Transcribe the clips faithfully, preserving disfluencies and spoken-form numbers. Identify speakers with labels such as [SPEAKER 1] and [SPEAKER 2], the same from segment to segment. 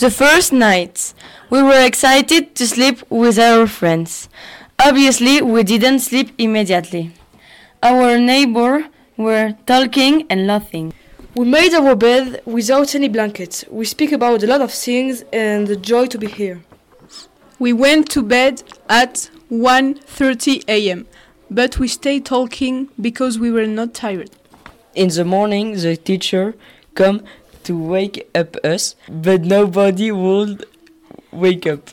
[SPEAKER 1] The first night, we were excited to sleep with our friends. Obviously, we didn't sleep immediately. Our neighbors were talking and laughing.
[SPEAKER 2] We made our bed without any blankets. We speak about a lot of things and the joy to be here.
[SPEAKER 3] We went to bed at one thirty a m, but we stayed talking because we were not tired.
[SPEAKER 1] In the morning, the teacher came to wake up us, but nobody would wake up.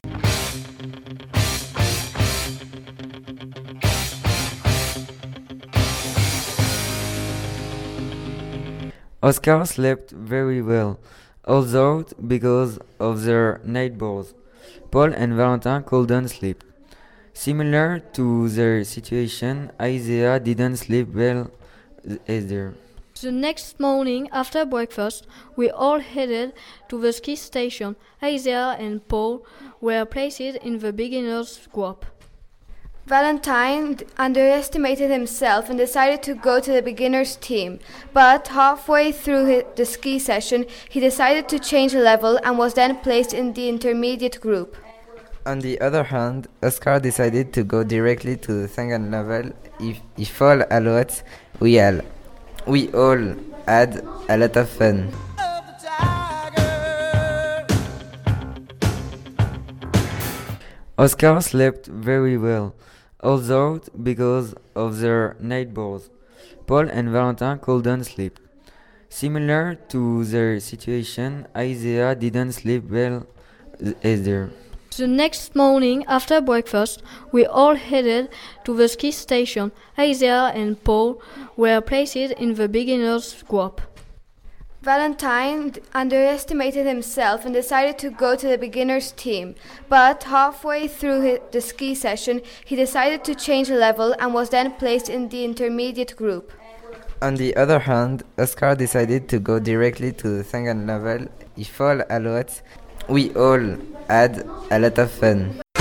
[SPEAKER 4] Oscar slept very well, although because of their neighbors, Paul and Valentin couldn't sleep. Similar to their situation, Isaiah didn't sleep well either.
[SPEAKER 5] The next morning, after breakfast, we all headed to the ski station. Isaiah and Paul were placed in the beginners group.
[SPEAKER 6] Valentine underestimated himself and decided to go to the beginners team, but halfway through his, the ski session, he decided to change level and was then placed in the intermediate group.
[SPEAKER 7] On the other hand, Oscar decided to go directly to the second level. If he fell a lot, we all, we all had a lot of fun.
[SPEAKER 4] Oscar slept very well, although because of their neighbors, Paul and Valentin couldn't sleep. Similar to their situation, Isaiah didn't sleep well either.
[SPEAKER 5] The next morning, after breakfast, we all headed to the ski station. Isaiah and Paul were placed in the beginners group.
[SPEAKER 6] Valentine underestimated himself and decided to go to the beginners team, but halfway through his, the ski session, he decided to change level and was then placed in the intermediate group.
[SPEAKER 7] On the other hand, Oscar decided to go directly to the second level. He fell a lot. We all had a lot of fun.